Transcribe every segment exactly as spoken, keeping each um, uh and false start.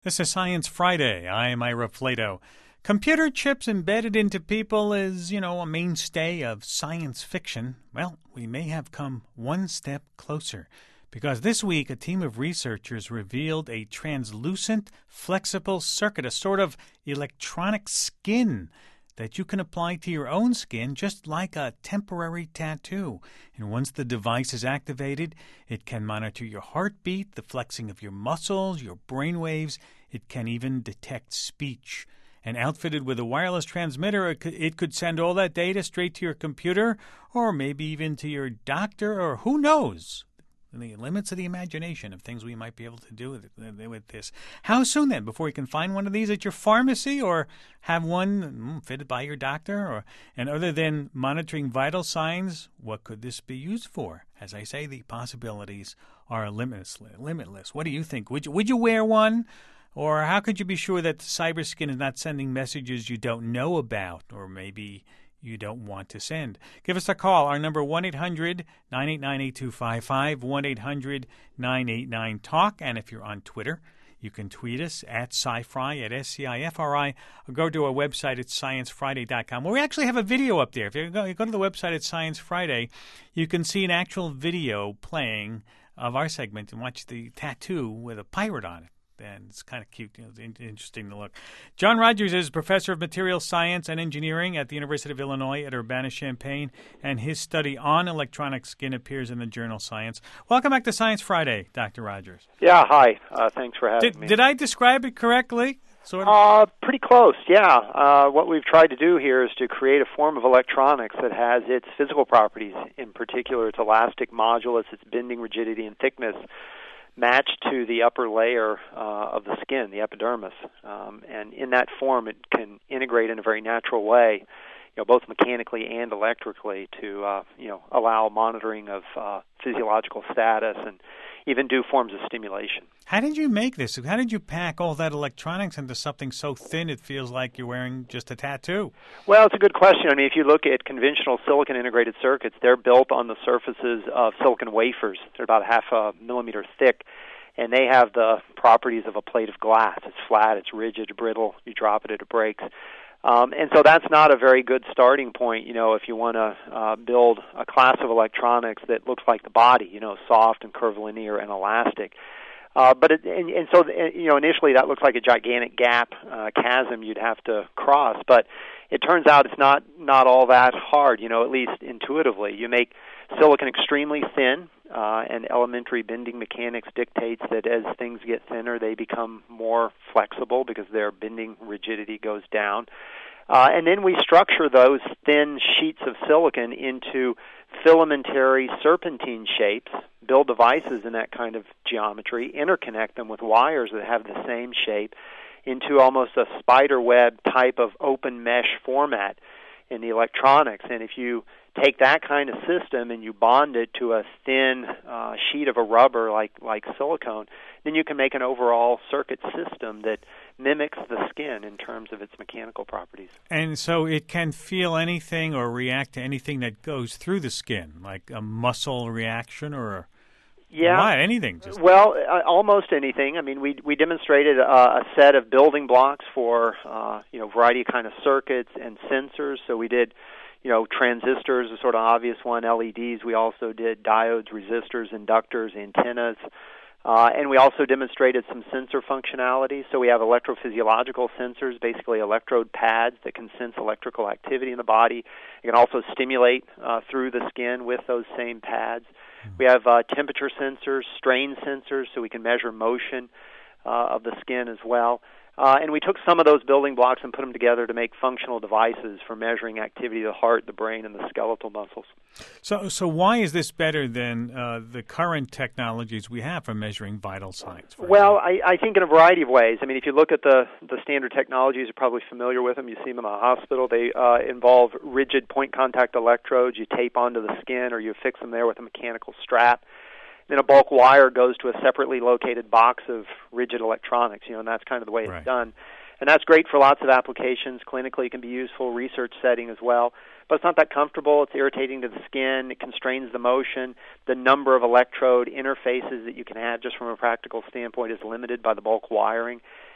This is Science Friday. I'm Ira Flato. Computer chips embedded into people is, you know, a mainstay of science fiction. Well, we may have come one step closer, because this week a team of researchers revealed a translucent, flexible circuit, a sort of electronic skin that you can apply to your own skin just like a temporary tattoo. And once the device is activated, it can monitor your heartbeat, the flexing of your muscles, your brain waves. It can even detect speech. And outfitted with a wireless transmitter, it could, it could send all that data straight to your computer, or maybe even to your doctor, or who knows? The limits of the imagination of things we might be able to do with, it, with this. How soon then, before you can find one of these at your pharmacy or have one fitted by your doctor? Or and other than monitoring vital signs, what could this be used for? As I say, the possibilities are limitless. Limitless. What do you think? Would you, would you wear one? Or how could you be sure that the cyber skin is not sending messages you don't know about, or maybe you don't want to send? Give us a call. Our number, one eight hundred nine eight nine eight two five five, one eight hundred nine eight nine talk. And if you're on Twitter, you can tweet us at SciFri, at S C I F R I, or go to our website at science friday dot com, where we actually have a video up there. If you go, you go to the website at Science Friday, you can see an actual video playing of our segment and watch the tattoo with a pirate on it. And it's kind of cute. You know, it's interesting to look. John Rogers is professor of material science and engineering at the University of Illinois at Urbana-Champaign, and his study on electronic skin appears in the journal Science. Welcome back to Science Friday, Doctor Rogers. Yeah, hi. Uh, thanks for having did, me. Did I describe it correctly? Sort of? Uh, pretty close, yeah. Uh, what we've tried to do here is to create a form of electronics that has its physical properties, in particular its elastic modulus, its bending rigidity and thickness, matched to the upper layer uh, of the skin, the epidermis. Um, and in that form, it can integrate in a very natural way, you know, both mechanically and electrically, to uh, you know, allow monitoring of uh, physiological status and even do forms of stimulation. How did you make this? How did you pack all that electronics into something so thin it feels like you're wearing just a tattoo? Well, it's a good question. I mean, if you look at conventional silicon integrated circuits, they're built on the surfaces of silicon wafers. They're about half a millimeter thick, and they have the properties of a plate of glass. It's flat, it's rigid, brittle. You drop it, it breaks. Um, and so that's not a very good starting point, you know, if you want to uh, build a class of electronics that looks like the body, you know, soft and curvilinear and elastic. Uh, but it, and, and so, you know, initially that looks like a gigantic gap, uh, chasm you'd have to cross. But it turns out it's not, not all that hard, you know, at least intuitively. You make silicon extremely thin, uh, and elementary bending mechanics dictates that as things get thinner, they become more flexible because their bending rigidity goes down. Uh, and then we structure those thin sheets of silicon into filamentary serpentine shapes, build devices in that kind of geometry, interconnect them with wires that have the same shape into almost a spider web type of open mesh format in the electronics. And if you take that kind of system and you bond it to a thin uh, sheet of a rubber like, like silicone, then you can make an overall circuit system that mimics the skin in terms of its mechanical properties. And so it can feel anything or react to anything that goes through the skin, like a muscle reaction or a Yeah, Why? anything. Just well, uh, almost anything. I mean, we we demonstrated uh, a set of building blocks for uh, you know variety of kind of circuits and sensors. So we did, you know, transistors, a sort of obvious one, L E Ds. We also did diodes, resistors, inductors, antennas. Uh, and we also demonstrated some sensor functionality. So we have electrophysiological sensors, basically electrode pads that can sense electrical activity in the body. It can also stimulate uh, through the skin with those same pads. We have uh, temperature sensors, strain sensors, so we can measure motion uh, of the skin as well. Uh, and we took some of those building blocks and put them together to make functional devices for measuring activity of the heart, the brain, and the skeletal muscles. So so why is this better than uh, the current technologies we have for measuring vital signs? Well, I, I think in a variety of ways. I mean, if you look at the, the standard technologies, you're probably familiar with them. You see them in the hospital. They uh, involve rigid point contact electrodes you tape onto the skin, or you fix them there with a mechanical strap. Then a bulk wire goes to a separately located box of rigid electronics, you know, and that's kind of the way it's right. done. And that's great for lots of applications. Clinically, it can be useful, research setting as well. But it's not that comfortable. It's irritating to the skin. It constrains the motion. The number of electrode interfaces that you can have just from a practical standpoint is limited by the bulk wiring.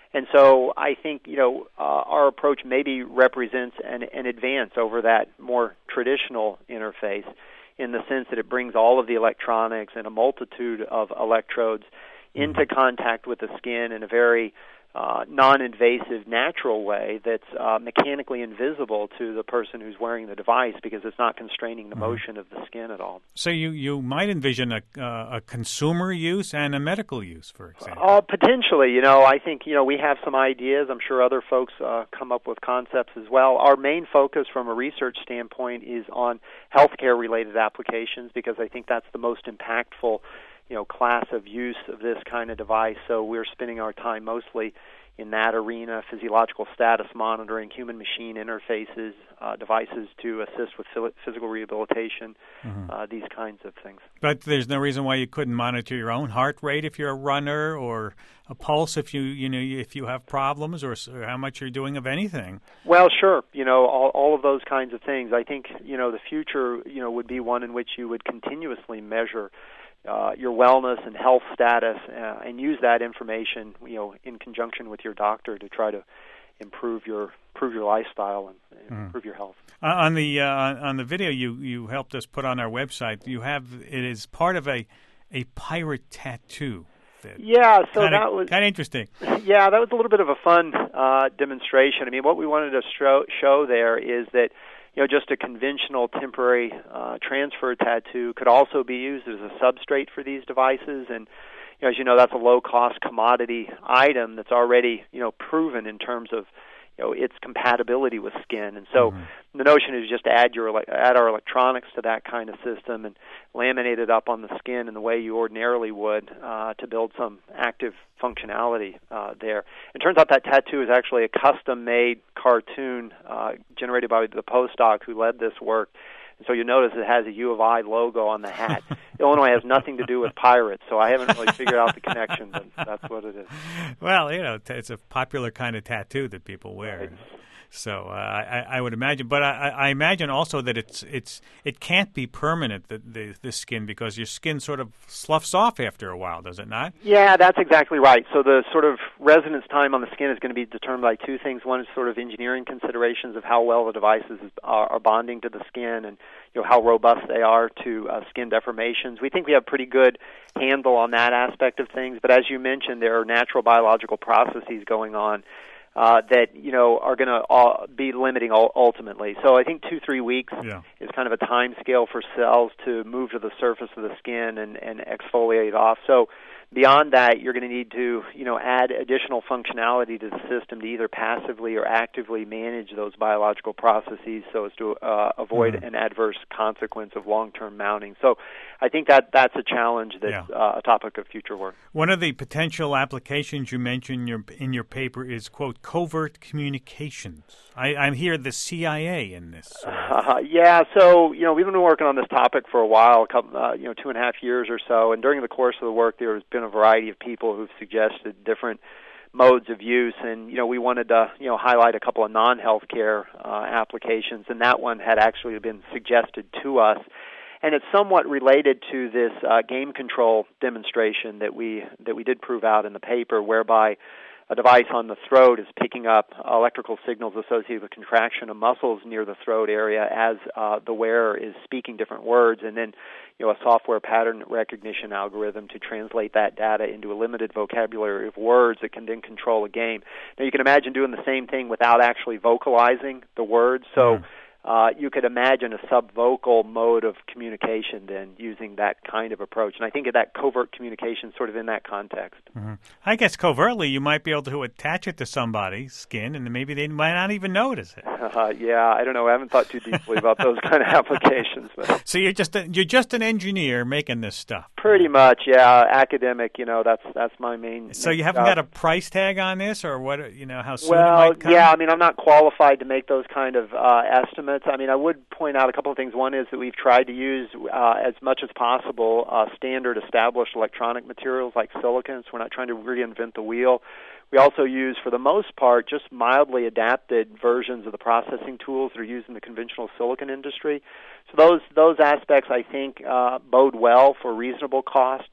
And so I think, you know, uh, our approach maybe represents an, an advance over that more traditional interface in the sense that it brings all of the electronics and a multitude of electrodes into contact with the skin in a very uh, non-invasive, natural way that's uh, mechanically invisible to the person who's wearing the device because it's not constraining the mm-hmm. motion of the skin at all. So you, you might envision a, uh, a consumer use and a medical use, for example? Uh, potentially. You know, I think, you know, we have some ideas. I'm sure other folks uh, come up with concepts as well. Our main focus from a research standpoint is on healthcare-related applications because I think that's the most impactful you know, class of use of this kind of device. So we're spending our time mostly in that arena, physiological status monitoring, human-machine interfaces, uh, devices to assist with physical rehabilitation, mm-hmm. uh, these kinds of things. But there's no reason why you couldn't monitor your own heart rate if you're a runner, or a pulse if you, you know, if you have problems, or, or how much you're doing of anything. Well, sure. You know, all, all of those kinds of things. I think, you know, the future, you know, would be one in which you would continuously measure Uh, your wellness and health status, uh, and use that information, you know, in conjunction with your doctor to try to improve your improve your lifestyle and, and mm. improve your health. Uh, on the uh, on the video you, you helped us put on our website, you have it is part of a a pirate tattoo. Yeah, so kinda, that was kind of interesting. Yeah, that was a little bit of a fun uh, demonstration. I mean, what we wanted to show, show there is that, you know, just a conventional temporary uh, transfer tattoo could also be used as a substrate for these devices. And, you know, as you know, that's a low-cost commodity item that's already, you know, proven in terms of, you know, its compatibility with skin. And so mm-hmm. the notion is just to add your add our electronics to that kind of system and laminate it up on the skin in the way you ordinarily would uh, to build some active functionality uh, there. It turns out that tattoo is actually a custom-made cartoon uh, generated by the postdoc who led this work. And so you notice it has a U of I logo on the hat. Illinois has nothing to do with pirates, so I haven't really figured out the connection, but that's what it is. Well, you know, it's a popular kind of tattoo that people wear. Right. So uh, I, I would imagine, but I, I imagine also that it's it's it can't be permanent, the, the the skin, because your skin sort of sloughs off after a while, does it not? Yeah, that's exactly right. So the sort of residence time on the skin is going to be determined by two things. One is sort of engineering considerations of how well the devices are, are bonding to the skin, and you know how robust they are to uh, skin deformations. We think we have pretty good handle on that aspect of things. But as you mentioned, there are natural biological processes going on Uh, that, you know, are going to uh, be limiting ultimately. So I think two, three weeks yeah. is kind of a time scale for cells to move to the surface of the skin and, and exfoliate off. So beyond that, you're going to need to, you know, add additional functionality to the system to either passively or actively manage those biological processes so as to uh, avoid mm-hmm. an adverse consequence of long-term mounting. So I think that that's a challenge that's yeah. uh, a topic of future work. One of the potential applications you mentioned in your, in your paper is, quote, covert communications. I, I'm here the C I A in this. Uh, yeah, so, you know, we've been working on this topic for a while, a couple, uh, you know, two and a half years or so, and during the course of the work there has been a variety of people who've suggested different modes of use, and, you know, we wanted to, you know, highlight a couple of non-healthcare uh, applications, and that one had actually been suggested to us. And it's somewhat related to this uh, game control demonstration that we that we did prove out in the paper, whereby a device on the throat is picking up electrical signals associated with contraction of muscles near the throat area as uh, the wearer is speaking different words, and then, you know, a software pattern recognition algorithm to translate that data into a limited vocabulary of words that can then control a game. Now, you can imagine doing the same thing without actually vocalizing the words, so mm. Uh, you could imagine a subvocal mode of communication then using that kind of approach. And I think of that covert communication sort of in that context. Mm-hmm. I guess covertly you might be able to attach it to somebody's skin and maybe they might not even notice it. Uh, yeah, I don't know. I haven't thought too deeply about those kind of applications. But. So you're just a, you're just an engineer making this stuff. Pretty much, yeah. Academic, you know, that's that's my main. So main you haven't job. got a price tag on this, or what? You know how soon well, it might come? yeah. I mean, I'm not qualified to make those kind of uh, estimates. I mean, I would point out a couple of things. One is that we've tried to use uh, as much as possible uh, standard established electronic materials like silicon. So we're not trying to reinvent the wheel. We also use, for the most part, just mildly adapted versions of the processing tools that are used in the conventional silicon industry. So those those aspects, I think, uh, bode well for reasonable cost.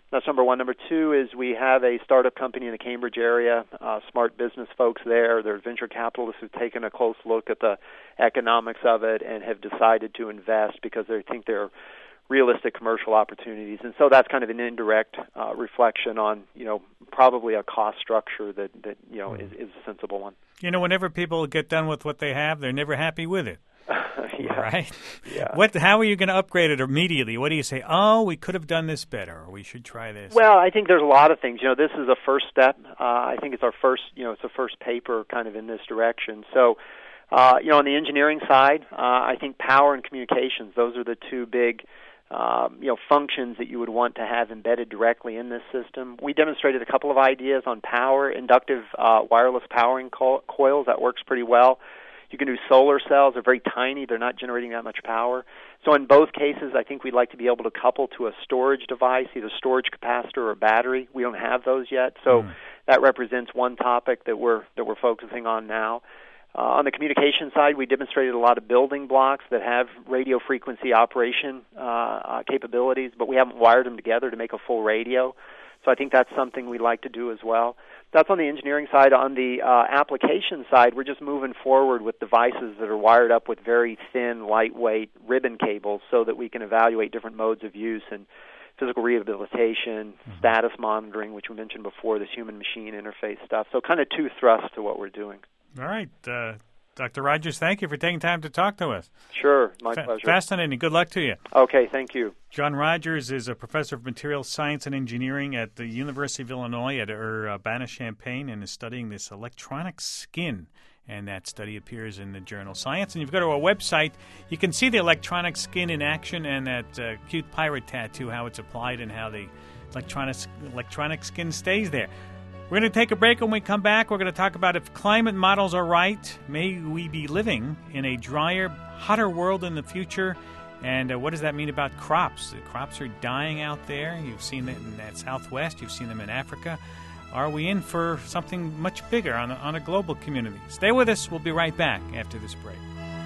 That's number one. Number two is we have a startup company in the Cambridge area, uh, smart business folks there. They're venture capitalists who've taken a close look at the economics of it and have decided to invest because they think they're realistic commercial opportunities. And so that's kind of an indirect uh, reflection on, you know, probably a cost structure that, that you know, is, is a sensible one. You know, whenever people get done with what they have, they're never happy with it. Yeah. Right? Yeah. What? How are you going to upgrade it immediately? What do you say? Oh, we could have done this better, or we should try this. Well, I think there's a lot of things. You know, this is a first step. Uh, I think it's our first, you know, it's a first paper kind of in this direction. So, uh, you know, on the engineering side, uh, I think power and communications, those are the two big, um, you know, functions that you would want to have embedded directly in this system. We demonstrated a couple of ideas on power, inductive uh, wireless powering co- coils. That works pretty well. You can do solar cells. They're very tiny. They're not generating that much power. So in both cases, I think we'd like to be able to couple to a storage device, either storage capacitor or battery. We don't have those yet. So mm. that represents one topic that we're that we're focusing on now. Uh, on the communication side, we demonstrated a lot of building blocks that have radio frequency operation uh, uh, capabilities, but we haven't wired them together to make a full radio. So I think that's something we'd like to do as well. That's on the engineering side. On the uh, application side, we're just moving forward with devices that are wired up with very thin, lightweight ribbon cables so that we can evaluate different modes of use and physical rehabilitation, mm-hmm. status monitoring, which we mentioned before, this human-machine interface stuff. So kind of two thrusts to what we're doing. All right. Uh, Doctor Rogers, thank you for taking time to talk to us. Sure, my Fa- pleasure. Fascinating. Good luck to you. Okay, thank you. John Rogers is a professor of materials science and engineering at the University of Illinois at Urbana-Champaign and is studying this electronic skin. And that study appears in the journal Science. And if you go to our website, you can see the electronic skin in action and that uh, cute pirate tattoo, how it's applied and how the electronic, electronic skin stays there. We're going to take a break. When we come back, we're going to talk about if climate models are right, may we be living in a drier, hotter world in the future, and uh, what does that mean about crops? The crops are dying out there. You've seen them in that Southwest. You've seen them in Africa. Are we in for something much bigger on a, on a global community? Stay with us. We'll be right back after this break.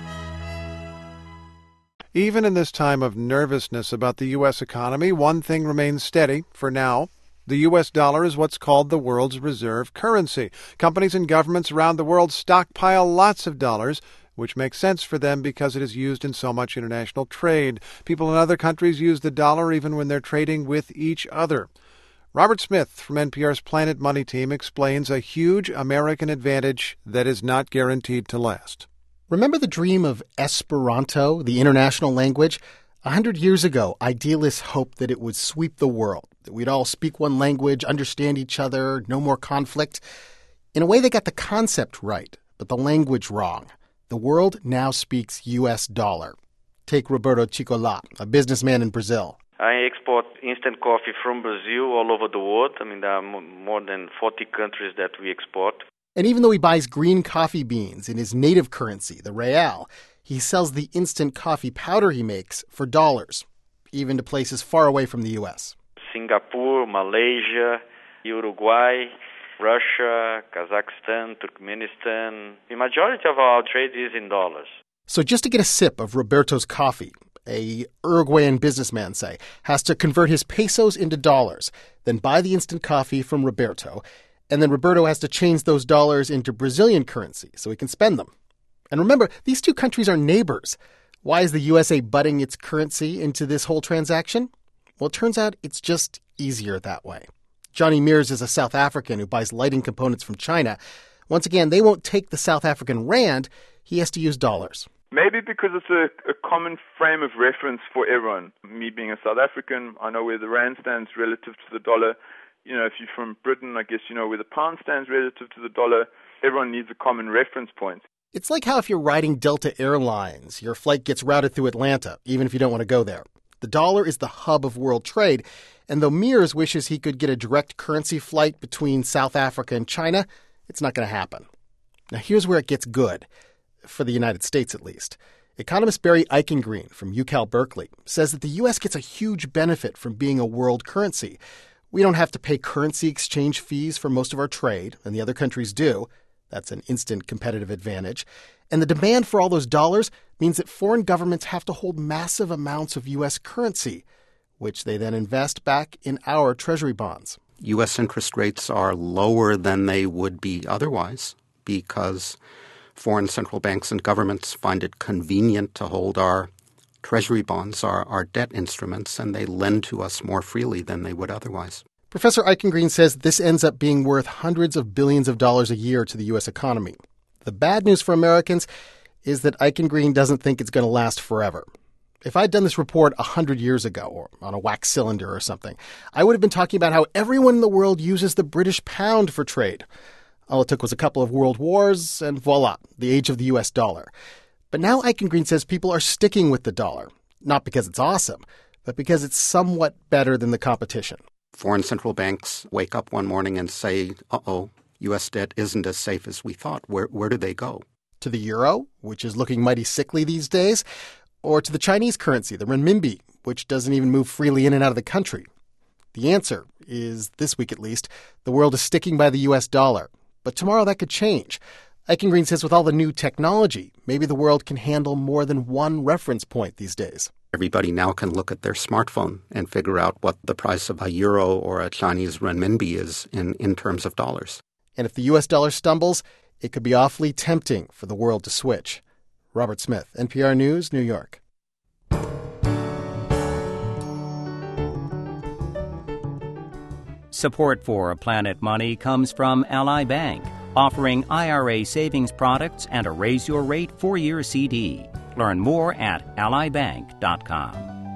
Even in this time of nervousness about the U S economy, one thing remains steady for now. The U S dollar is what's called the world's reserve currency. Companies and governments around the world stockpile lots of dollars, which makes sense for them because it is used in so much international trade. People in other countries use the dollar even when they're trading with each other. Robert Smith from N P R's Planet Money team explains a huge American advantage that is not guaranteed to last. Remember the dream of Esperanto, the international language? A hundred years ago, idealists hoped that it would sweep the world, that we'd all speak one language, understand each other, no more conflict. In a way, they got the concept right, but the language wrong. The world now speaks U S dollar. Take Roberto Cicola, a businessman in Brazil. I export instant coffee from Brazil all over the world. I mean, there are more than forty countries that we export. And even though he buys green coffee beans in his native currency, the real, he sells the instant coffee powder he makes for dollars, even to places far away from the U S. Singapore, Malaysia, Uruguay, Russia, Kazakhstan, Turkmenistan. The majority of our trade is in dollars. So just to get a sip of Roberto's coffee, a Uruguayan businessman, say, has to convert his pesos into dollars, then buy the instant coffee from Roberto, and then Roberto has to change those dollars into Brazilian currency so he can spend them. And remember, these two countries are neighbors. Why is the U S A butting its currency into this whole transaction? Well, it turns out it's just easier that way. Johnny Mears is a South African who buys lighting components from China. Once again, they won't take the South African rand. He has to use dollars. Maybe because it's a, a common frame of reference for everyone. Me being a South African, I know where the rand stands relative to the dollar. You know, if you're from Britain, I guess you know where the pound stands relative to the dollar. Everyone needs a common reference point. It's like how if you're riding Delta Airlines, your flight gets routed through Atlanta, even if you don't want to go there. The dollar is the hub of world trade, and though Mears wishes he could get a direct currency flight between South Africa and China, it's not going to happen. Now here's where it gets good, for the United States at least. Economist Barry Eichengreen from UCal Berkeley says that the U S gets a huge benefit from being a world currency. We don't have to pay currency exchange fees for most of our trade, and the other countries do. That's an instant competitive advantage. And the demand for all those dollars means that foreign governments have to hold massive amounts of U S currency. which they then invest back in our Treasury bonds. U S interest rates are lower than they would be otherwise because foreign central banks and governments find it convenient to hold our Treasury bonds, our, our debt instruments, and they lend to us more freely than they would otherwise. Professor Eichengreen says this ends up being worth hundreds of billions of dollars a year to the U S economy. The bad news for Americans is that Eichengreen doesn't think it's going to last forever. If I'd done this report one hundred years ago, or on a wax cylinder or something, I would have been talking about how everyone in the world uses the British pound for trade. All it took was a couple of world wars, and voila, the age of the U S dollar. But now Eichengreen says people are sticking with the dollar, not because it's awesome, but because it's somewhat better than the competition. Foreign central banks wake up one morning and say, uh-oh, U S debt isn't as safe as we thought. Where, where do they go? To the euro, which is looking mighty sickly these days, or to the Chinese currency, the renminbi, which doesn't even move freely in and out of the country? The answer is, this week at least, the world is sticking by the U S dollar. But tomorrow that could change. Eichengreen says with all the new technology, maybe the world can handle more than one reference point these days. Everybody now can look at their smartphone and figure out what the price of a euro or a Chinese renminbi is in, in terms of dollars. And if the U S dollar stumbles, it could be awfully tempting for the world to switch. Robert Smith, N P R News, New York. Support for Planet Money comes from Ally Bank, offering I R A savings products and a Raise Your Rate four-year C D. Learn more at ally bank dot com.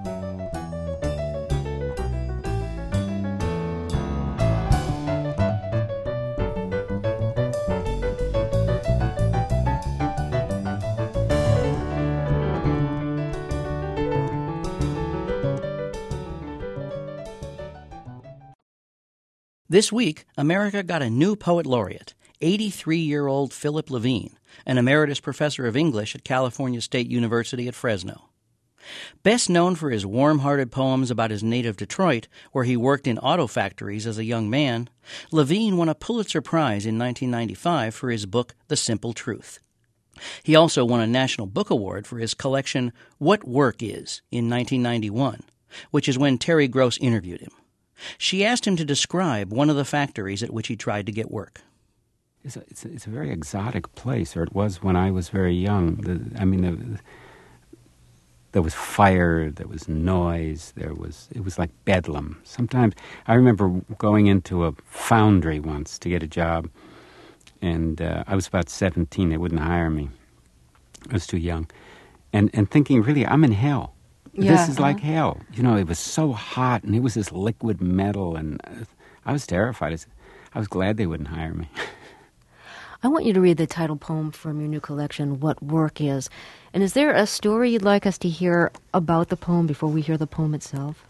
This week, America got a new poet laureate, eighty-three-year-old Philip Levine, an emeritus professor of English at California State University at Fresno. Best known for his warm-hearted poems about his native Detroit, where he worked in auto factories as a young man, Levine won a Pulitzer Prize in nineteen ninety-five for his book The Simple Truth. He also won a National Book Award for his collection What Work Is in nineteen ninety-one, which is when Terry Gross interviewed him. She asked him to describe one of the factories at which he tried to get work. It's a, it's a, it's a very exotic place, or it was when I was very young. The, I mean, the, there was fire, there was noise, there was, it was like bedlam. Sometimes, I remember going into a foundry once to get a job, and uh, I was about seventeen, they wouldn't hire me. I was too young. And, and thinking, really, I'm in hell. Yeah, this is uh-huh. like hell. You know, it was so hot, and it was this liquid metal, and uh, I was terrified. I was, I was glad they wouldn't hire me. I want you to read the title poem from your new collection, What Work Is. And is there a story you'd like us to hear about the poem before we hear the poem itself?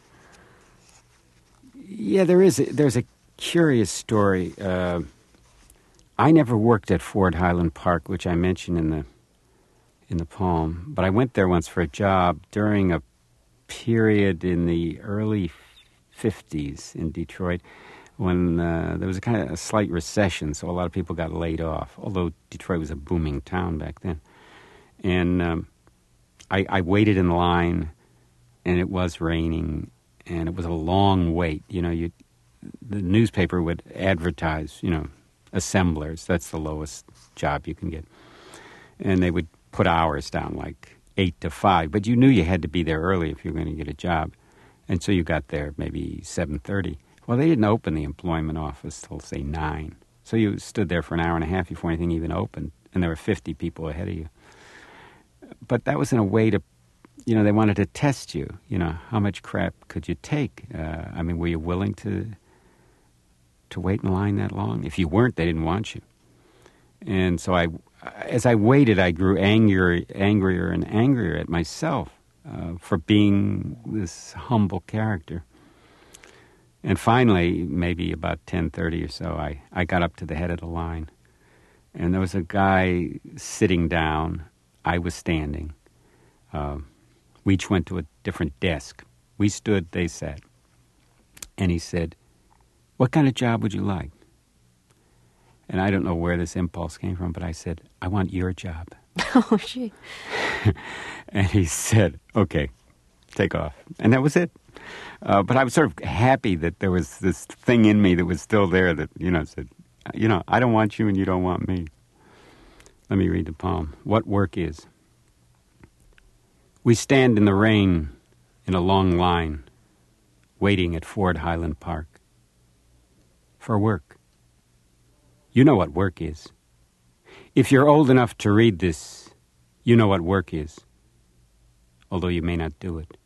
Yeah, there is. A, there's a curious story. Uh, I never worked at Ford Highland Park, which I mentioned in the in the poem, but I went there once for a job during a period in the early fifties in Detroit when uh, there was a kind of a slight recession, so a lot of people got laid off, although Detroit was a booming town back then. And um, I, I waited in line, and it was raining, and it was a long wait. You know, you the newspaper would advertise, you know, assemblers. That's the lowest job you can get. And they would put hours down, like eight to five. But you knew you had to be there early if you were going to get a job. And so you got there maybe seven thirty. Well, they didn't open the employment office till, say, nine. So you stood there for an hour and a half before anything even opened. And there were fifty people ahead of you. But that was in a way to, you know, they wanted to test you. You know, how much crap could you take? Uh, I mean, were you willing to to wait in line that long? If you weren't, they didn't want you. And so I, as I waited, I grew angrier, angrier and angrier at myself uh, for being this humble character. And finally, maybe about ten thirty or so, I, I got up to the head of the line. And there was a guy sitting down. I was standing. Uh, we each went to a different desk. We stood, they sat. And he said, "What kind of job would you like?" And I don't know where this impulse came from, but I said, "I want your job." Oh, gee. And he said, "Okay, take off." And that was it. Uh, but I was sort of happy that there was this thing in me that was still there that, you know, said, you know, I don't want you and you don't want me. Let me read the poem. What work is. We stand in the rain in a long line, waiting at Ford Highland Park. For work. You know what work is. If you're old enough to read this, you know what work is, although you may not do it.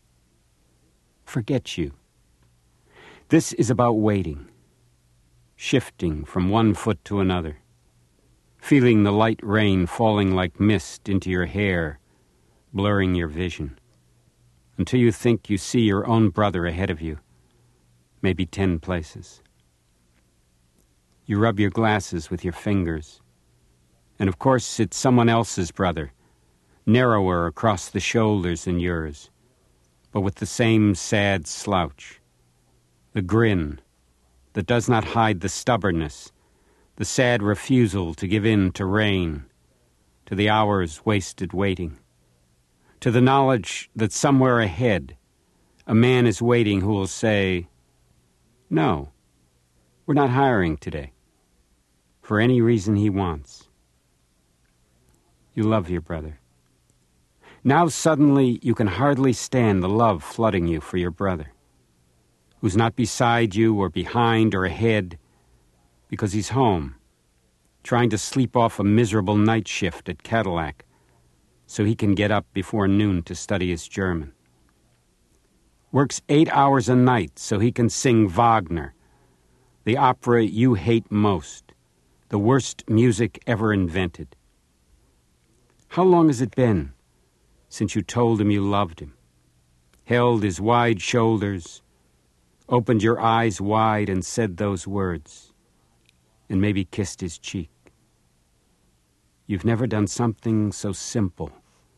Forget you. This is about waiting, shifting from one foot to another, feeling the light rain falling like mist into your hair, blurring your vision, until you think you see your own brother ahead of you, maybe ten places. You rub your glasses with your fingers, and of course it's someone else's brother, narrower across the shoulders than yours, but with the same sad slouch, the grin that does not hide the stubbornness, the sad refusal to give in to rain, to the hours wasted waiting, to the knowledge that somewhere ahead a man is waiting who will say, no, we're not hiring today, for any reason he wants. You love your brother. Now suddenly you can hardly stand the love flooding you for your brother, who's not beside you or behind or ahead, because he's home, trying to sleep off a miserable night shift at Cadillac so he can get up before noon to study his German. Works eight hours a night so he can sing Wagner, the opera you hate most, the worst music ever invented. How long has it been since you told him you loved him, held his wide shoulders, opened your eyes wide and said those words, and maybe kissed his cheek? You've never done something so simple,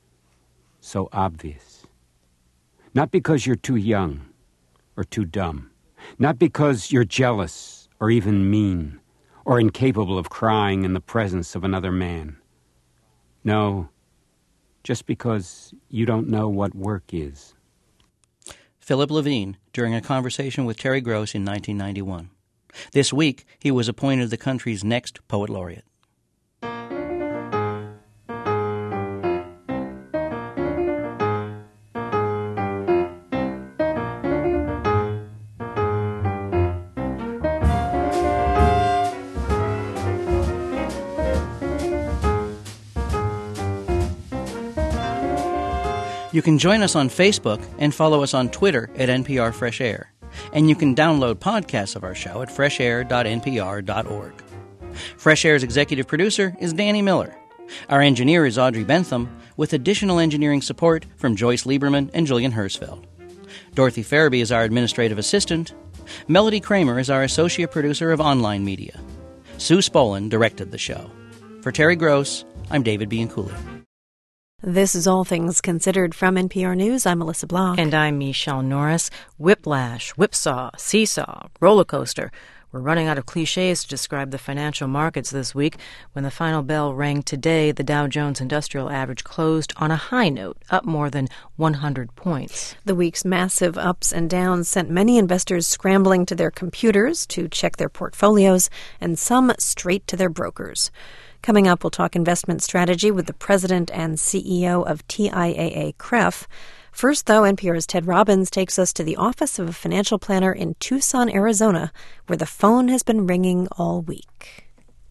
so obvious. Not because you're too young or too dumb, not because you're jealous or even mean or incapable of crying in the presence of another man. No, just because you don't know what work is. Philip Levine, during a conversation with Terry Gross in nineteen ninety-one. This week, he was appointed the country's next poet laureate. You can join us on Facebook and follow us on Twitter at N P R Fresh Air. And you can download podcasts of our show at fresh air dot n p r dot org. Fresh Air's executive producer is Danny Miller. Our engineer is Audrey Bentham, with additional engineering support from Joyce Lieberman and Julian Hersfeld. Dorothy Farabee is our administrative assistant. Melody Kramer is our associate producer of online media. Sue Spolin directed the show. For Terry Gross, I'm David Bianculli. This is All Things Considered from N P R News. I'm Melissa Block. And I'm Michelle Norris. Whiplash, whipsaw, seesaw, roller coaster. We're running out of cliches to describe the financial markets this week. When the final bell rang today, the Dow Jones Industrial Average closed on a high note, up more than one hundred points. The week's massive ups and downs sent many investors scrambling to their computers to check their portfolios, and some straight to their brokers. Coming up, we'll talk investment strategy with the president and C E O of T I A A C R E F. First, though, N P R's Ted Robbins takes us to the office of a financial planner in Tucson, Arizona, where the phone has been ringing all week.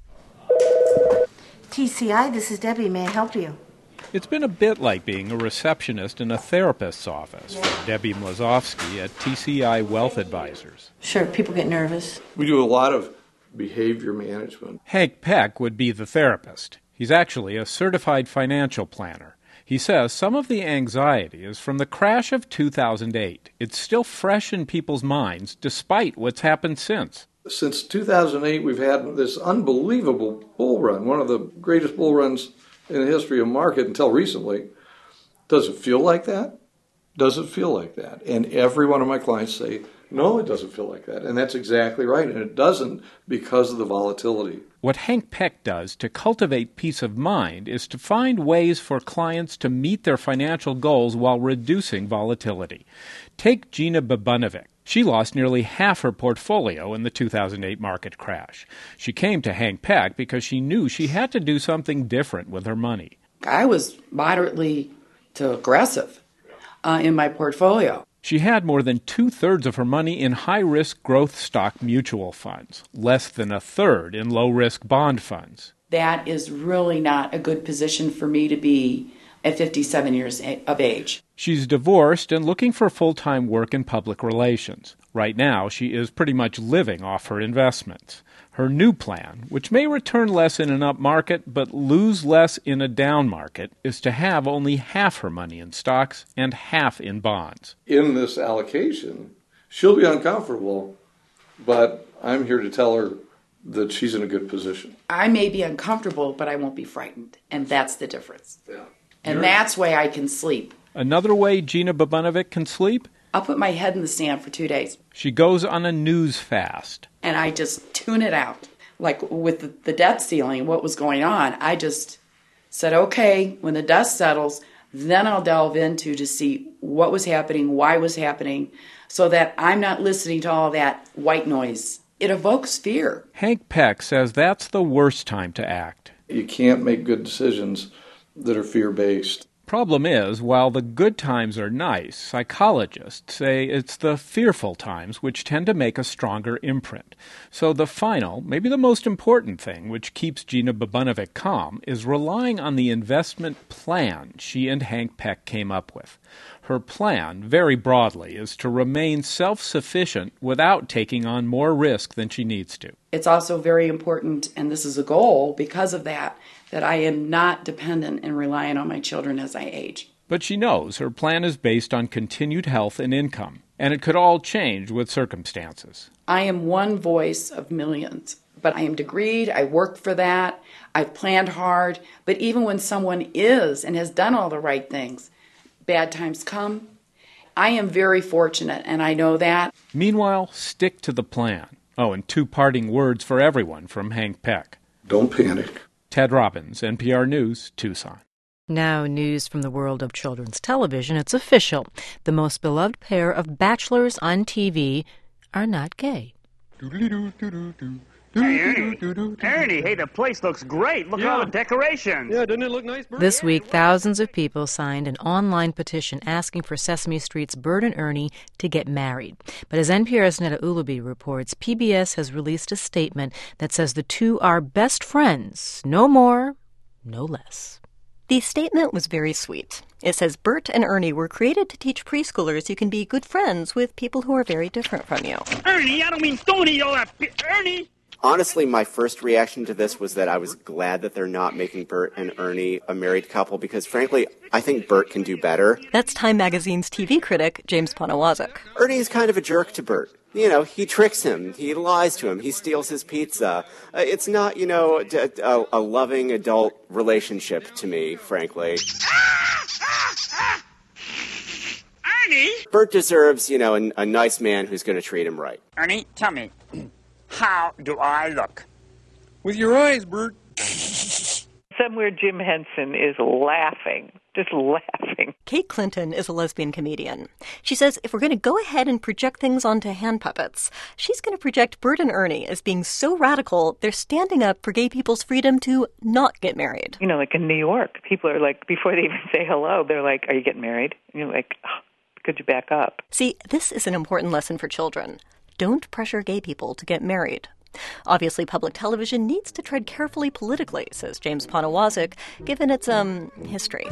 T C I, this is Debbie. May I help you? It's been a bit like being a receptionist in a therapist's office yeah. for Debbie Mlazovsky at T C I Wealth Advisors. Sure, people get nervous. We do a lot of behavior management. Hank Peck would be the therapist. He's actually a certified financial planner. He says some of the anxiety is from the crash of two thousand eight. It's still fresh in people's minds, despite what's happened since. Since two thousand eight, we've had this unbelievable bull run, one of the greatest bull runs in the history of market until recently. Does it feel like that? Does it feel like that? And every one of my clients say, No, it doesn't feel like that. And that's exactly right. And it doesn't because of the volatility. What Hank Peck does to cultivate peace of mind is to find ways for clients to meet their financial goals while reducing volatility. Take Gina Babunovic. She lost nearly half her portfolio in the two thousand eight market crash. She came to Hank Peck because she knew she had to do something different with her money. I was moderately to aggressive uh, in my portfolio. She had more than two-thirds of her money in high-risk growth stock mutual funds, less than a third in low-risk bond funds. That is really not a good position for me to be at fifty-seven years of age. She's divorced and looking for full-time work in public relations. Right now, she is pretty much living off her investments. Her new plan, which may return less in an up market but lose less in a down market, is to have only half her money in stocks and half in bonds. In this allocation, she'll be uncomfortable, but I'm here to tell her that she's in a good position. I may be uncomfortable, but I won't be frightened, and that's the difference. Yeah. And You're... that's why I can sleep. Another way Gina Babunovic can sleep? I'll put my head in the sand for two days. She goes on a news fast. And I just tune it out. Like with the, the debt ceiling, what was going on, I just said, okay, when the dust settles, then I'll delve into to see what was happening, why it was happening, so that I'm not listening to all that white noise. It evokes fear. Hank Peck says that's the worst time to act. You can't make good decisions that are fear-based. Problem is, while the good times are nice, psychologists say it's the fearful times which tend to make a stronger imprint. So the final, maybe the most important thing which keeps Gina Babunovic calm is relying on the investment plan she and Hank Peck came up with. Her plan, very broadly, is to remain self-sufficient without taking on more risk than she needs to. It's also very important, and this is a goal because of that, that I am not dependent and relying on my children as I age. But she knows her plan is based on continued health and income, and it could all change with circumstances. I am one voice of millions, but I am degreed, I worked for that, I've planned hard, but even when someone is and has done all the right things, bad times come. I am very fortunate, and I know that. Meanwhile, stick to the plan. Oh, and two parting words for everyone from Hank Peck. Don't panic. Ted Robbins, N P R News, Tucson. Now, news from the world of children's television. It's official. The most beloved pair of bachelors on T V are not gay. Hey, Ernie. Ernie, hey, the place looks great. Look yeah. at all the decorations. Yeah, doesn't it look nice, Bert? This week, thousands of people signed an online petition asking for Sesame Street's Bert and Ernie to get married. But as N P R's Neda Ulubi reports, P B S has released a statement that says the two are best friends. No more, no less. The statement was very sweet. It says Bert and Ernie were created to teach preschoolers you can be good friends with people who are very different from you. Ernie, I don't mean Tony, all that. Ernie! Honestly, my first reaction to this was that I was glad that they're not making Bert and Ernie a married couple because, frankly, I think Bert can do better. That's Time Magazine's T V critic, James Poniewozik. Ernie's kind of a jerk to Bert. You know, he tricks him, he lies to him, he steals his pizza. Uh, it's not, you know, a, a, a loving adult relationship to me, frankly. Ernie! Bert deserves, you know, a, a nice man who's going to treat him right. Ernie, tell me, how do I look? With your eyes, Bert. Somewhere Jim Henson is laughing, just laughing. Kate Clinton is a lesbian comedian. She says if we're going to go ahead and project things onto hand puppets, she's going to project Bert and Ernie as being so radical, they're standing up for gay people's freedom to not get married. You know, like in New York, people are like, before they even say hello, they're like, are you getting married? And you're like, oh, could you back up? See, this is an important lesson for children. Don't pressure gay people to get married. Obviously, public television needs to tread carefully politically, says James Poniewozik, given its, um, history.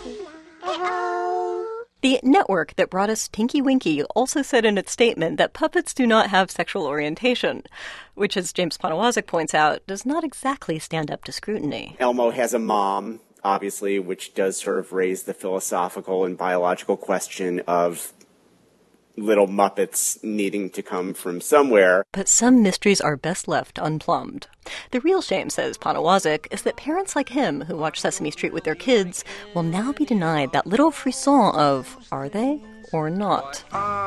The network that brought us Tinky Winky also said in its statement that puppets do not have sexual orientation, which, as James Poniewozik points out, does not exactly stand up to scrutiny. Elmo has a mom, obviously, which does sort of raise the philosophical and biological question of little Muppets needing to come from somewhere. But some mysteries are best left unplumbed. The real shame, says Ponowazik, is that parents like him who watch Sesame Street with their kids will now be denied that little frisson of, are they or not?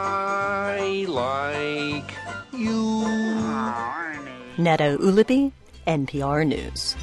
I like you. Netta Ulupi, N P R News.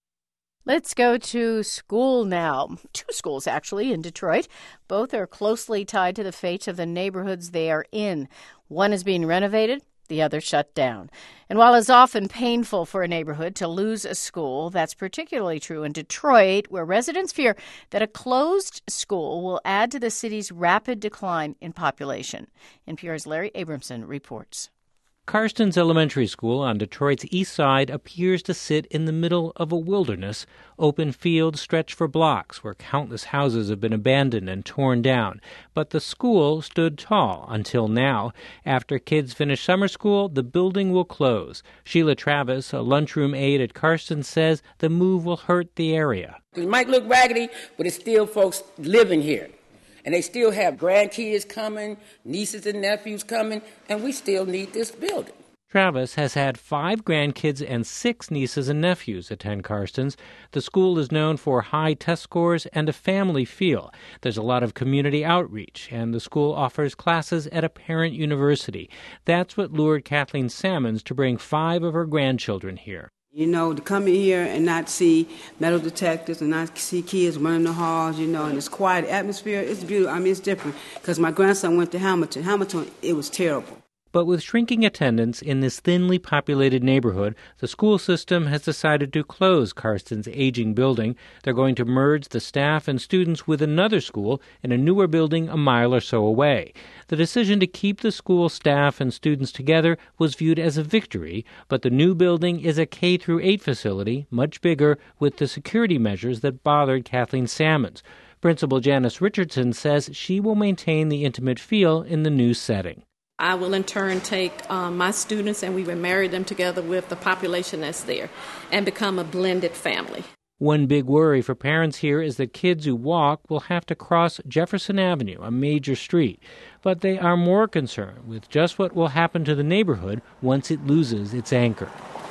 Let's go to school now. Two schools, actually, in Detroit. Both are closely tied to the fate of the neighborhoods they are in. One is being renovated, the other shut down. And while it's often painful for a neighborhood to lose a school, that's particularly true in Detroit, where residents fear that a closed school will add to the city's rapid decline in population. N P R's Larry Abramson reports. Karstens Elementary School on Detroit's east side appears to sit in the middle of a wilderness. Open fields stretch for blocks where countless houses have been abandoned and torn down. But the school stood tall until now. After kids finish summer school, the building will close. Sheila Travis, a lunchroom aide at Karstens, says the move will hurt the area. It might look raggedy, but it's still folks living here. And they still have grandkids coming, nieces and nephews coming, and we still need this building. Travis has had five grandkids and six nieces and nephews attend Karstens. The school is known for high test scores and a family feel. There's a lot of community outreach, and the school offers classes at a parent university. That's what lured Kathleen Sammons to bring five of her grandchildren here. You know, to come in here and not see metal detectors and not see kids running the halls, you know, and this quiet atmosphere, it's beautiful. I mean, it's different because my grandson went to Hamilton. Hamilton, it was terrible. But with shrinking attendance in this thinly populated neighborhood, the school system has decided to close Karstens' aging building. They're going to merge the staff and students with another school in a newer building a mile or so away. The decision to keep the school staff and students together was viewed as a victory, but the new building is a K through eight facility, much bigger, with the security measures that bothered Kathleen Sammons. Principal Janice Richardson says she will maintain the intimate feel in the new setting. I will in turn take um, my students and we will marry them together with the population that's there and become a blended family. One big worry for parents here is that kids who walk will have to cross Jefferson Avenue, a major street. But they are more concerned with just what will happen to the neighborhood once it loses its anchor.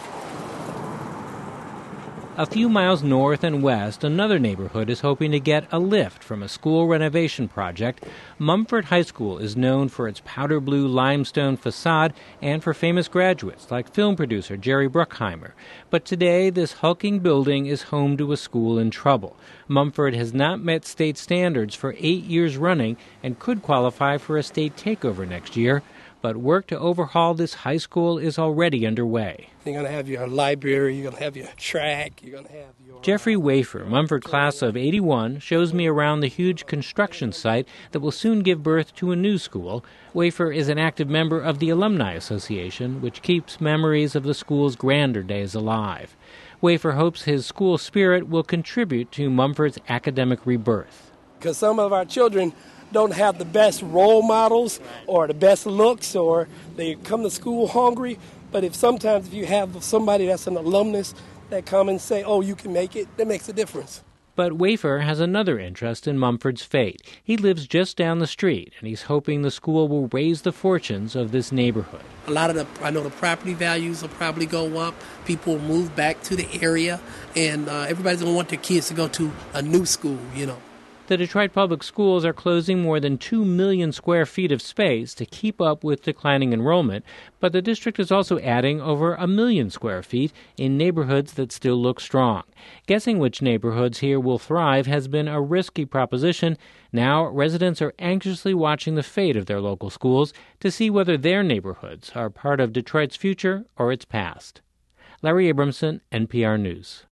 A few miles north and west, another neighborhood is hoping to get a lift from a school renovation project. Mumford High School is known for its powder blue limestone facade and for famous graduates like film producer Jerry Bruckheimer. But today, this hulking building is home to a school in trouble. Mumford has not met state standards for eight years running and could qualify for a state takeover next year. But work to overhaul this high school is already underway. You're going to have your library, you're going to have your track, you're going to have your... Jeffrey Wafer, Mumford class of eighty-one, shows me around the huge construction site that will soon give birth to a new school. Wafer is an active member of the Alumni Association, which keeps memories of the school's grander days alive. Wafer hopes his school spirit will contribute to Mumford's academic rebirth. Because some of our children don't have the best role models or the best looks, or they come to school hungry. But if sometimes if you have somebody that's an alumnus that come and say, oh, you can make it, that makes a difference. But Wafer has another interest in Mumford's fate. He lives just down the street, and he's hoping the school will raise the fortunes of this neighborhood. A lot of the, I know the property values will probably go up. People will move back to the area, and uh, everybody's going to want their kids to go to a new school, you know. The Detroit Public Schools are closing more than two million square feet of space to keep up with declining enrollment, but the district is also adding over a million square feet in neighborhoods that still look strong. Guessing which neighborhoods here will thrive has been a risky proposition. Now residents are anxiously watching the fate of their local schools to see whether their neighborhoods are part of Detroit's future or its past. Larry Abramson, N P R News.